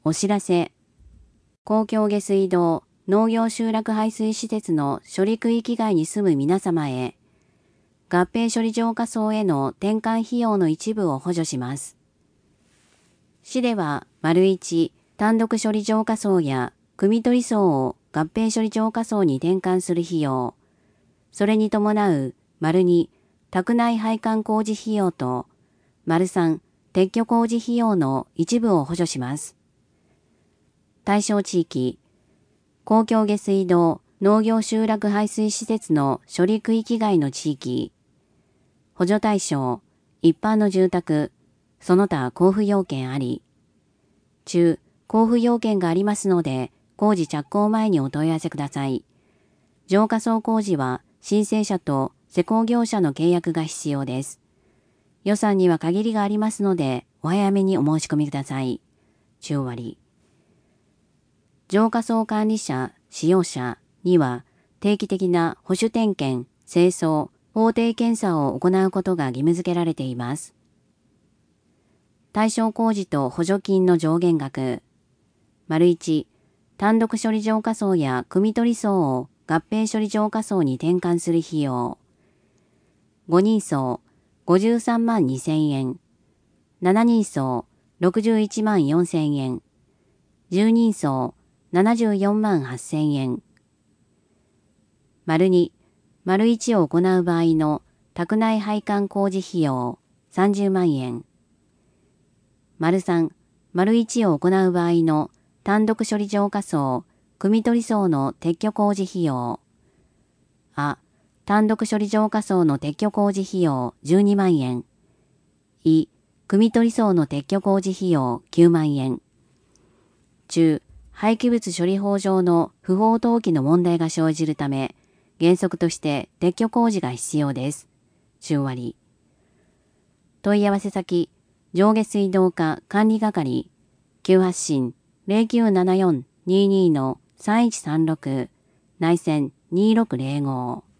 お知らせ。公共下水道農業集落排水施設の処理区域外に住む皆様へ、合併処理浄化槽への転換費用の一部を補助します。市では、1、単独処理浄化槽や汲み取り槽を合併処理浄化槽に転換する費用、それに伴う、2、宅内配管工事費用と、3、撤去工事費用の一部を補助します。対象地域、公共下水道農業集落排水施設の処理区域外の地域、補助対象、一般の住宅、その他交付要件あり。中、交付要件がありますので、工事着工前にお問い合わせください。浄化槽工事は申請者と施工業者の契約が必要です。予算には限りがありますので、お早めにお申し込みください。中割。浄化槽管理者、使用者には、定期的な保守点検、清掃、法定検査を行うことが義務付けられています。対象工事と補助金の上限額。1、単独処理浄化槽や汲み取り槽を合併処理浄化槽に転換する費用。5人層、53万2000円。7人層、61万4000円。10人層、74万8000円。2、1を行う場合の宅内配管工事費用30万円。3、1を行う場合の単独処理浄化槽、汲み取り槽の撤去工事費用。単独処理浄化槽の撤去工事費用12万円。汲み取り槽の撤去工事費用9万円。中、廃棄物処理法上の不法投棄の問題が生じるため、原則として撤去工事が必要です。中割。問い合わせ先、上下水道課管理係、急発進 0974-22-3136 内線2605